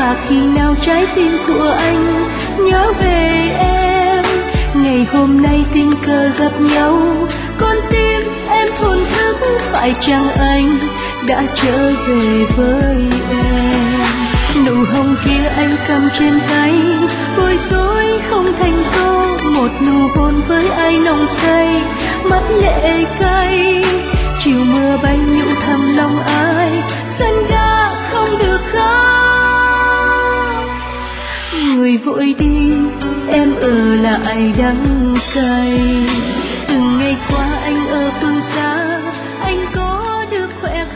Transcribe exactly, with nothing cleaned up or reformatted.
và khi nào trái tim của anh nhớ về em. Ngày hôm nay tình cờ gặp nhau, con tim em thổn thức, phải chăng anh đã trở về với em. Nụ hồng kia anh cầm trên tay, bối rối không thành câu, một nụ hôn với ai nồng say, mắt lệ cay. Chiều mưa bay nhũ thầm lòng ai, sân ga không được khóc. Người vội đi, em ở lại đắng cay. Từng ngày qua anh ở phương xa,